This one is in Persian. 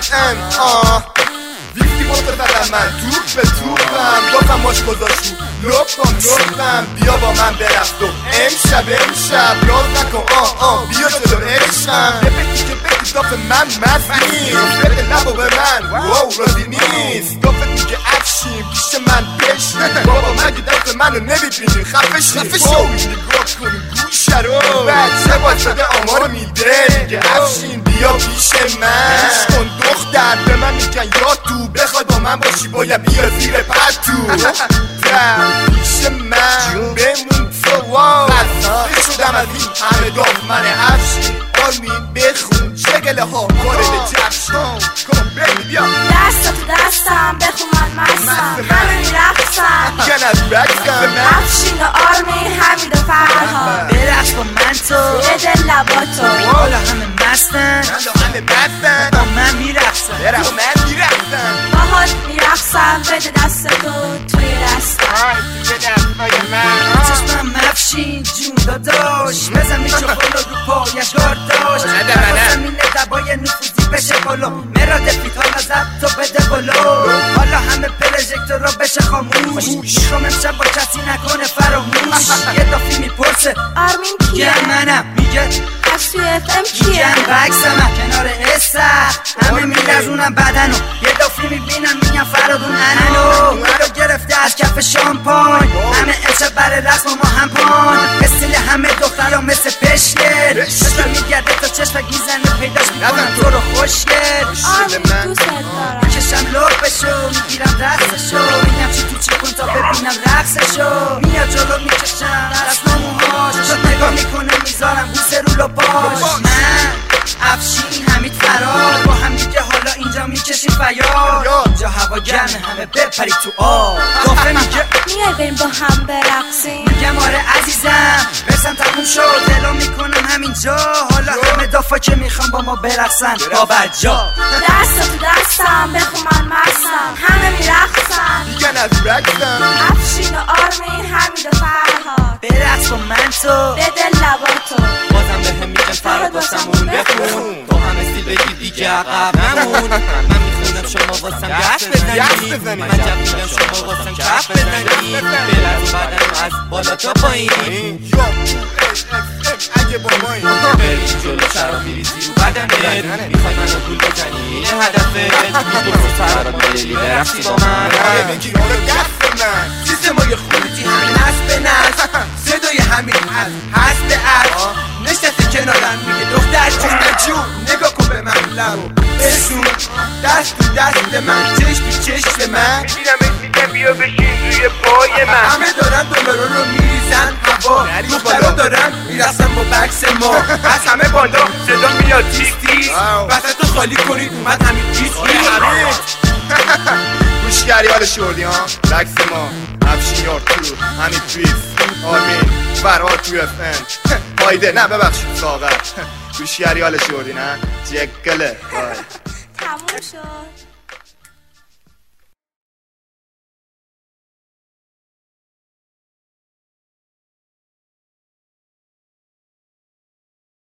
UFM ویسکی بوتر بدم من توپ به توپم دافم ماش گذاشت لبم بیا با من برفت و امشب راز نکن بیا جلو عشقم یه بگی که بگی داف من مست نیست بده لبو به من واو راضی نیست دافت میگه افشین پیش من بشین بابا مگه داف منو نمیبینی خفه شو نگاه کن گوشه رو بچه با صده آمار میده میگه افشین بیا پیش من کن دختر به من میگن یا تو بخواد با من باشی باید بیا زیر پتو پیش من بمون تو خسته شدم از این همه داف من افشین آرمین بخون چگله ها وارد جفشون کن بگی بیا دست تو دستم بخون من مستم همه میرقصم میگن از بکسم افشین و آرمین حمید و فرهاد برقص با من تو بده لباتو حالا همه مستن با من میرقصن باهات میرقصم بده دست تو توی دستم چشمم افشین جون داداش بزن میچو خلو رو پایش گار داشت زمین دبای نفوذی بشه بالا مراد فیتال نزد تو بده بالا حالا همه پروژکتور را بشه خاموش میخوام امشب با کسی نکنه فراموش یه دافی میپرسه آرمین کیه؟ میگه منم میگه از توی FM کیه؟ میگن بکسم کنار استخ همه میلرزونم بدنو یه دافی میبینم میگن فرادون اننو مرا گرفته از کف شامپان همه امشب برای رسم و ما هم پان استیل همه دخترها مثل پشکل مثل میگرده تا چشمک میزنه پیداش میکنم تو رو خوشگل آرمین دوست دارم میکشم لبشو میگیرم دستشو میگم چی تو چی کن تا ببینم رقصشو میاد جلو میکشم از ناموهاش شد نگاه میکنه میذارم بوسه رو لپاش من افشین حمید فراد با هم دیگه حالا اینجا میکشیم فیاد اینجا هوا گرمه همه بپرید تو آب دافه میگه میای بریم با هم برقصیم میگم آره عزیزم برسم تموم شد دلو میکنم همینجا حالا همه دافا که میخوام با ما برقصن با بجا دست تو دستم بخون من مستم همه میرقصم میگن از بکسم افشین و آرمین حمید و فرهاد برقص با من تو بده لباتو بازم به هم میگن فراد واسمون بخون تو هم استیل بگی دیگه عقب نمون من میخونم شما واسم دست بزنی من جب شما واسم کف بزنی بلرز بدن از بالا تا پایین اگه با مایی بری جلو چرا میریزی رو بدنت میخوای منو گول بزنی اینه هدفت میبرسی فراد میلی برفتی با من بگی آره دست من سیستمای خروجی همه نست به نست صدای همین هست به عرض نشسته کنارم میگه دختر جون نگاه کن به من لبو بسون دست تو دست من چشم تو چشم من میبینم میگم بیا بشین روی پای من همه دارن دوباره رو میریزن هوا دخترها دارن میرسن با بکس ما از همه بالا صدا میاد تیز تیز وسط رو خالی کنید اومد همین تیز گوشگری حال شوردی ها لکس ما افشین یار تو همین تویز آرمین فرهاد توی FM پایده نه ببخشید ساغر گوشگری حال شوردی نه جگله تموم شد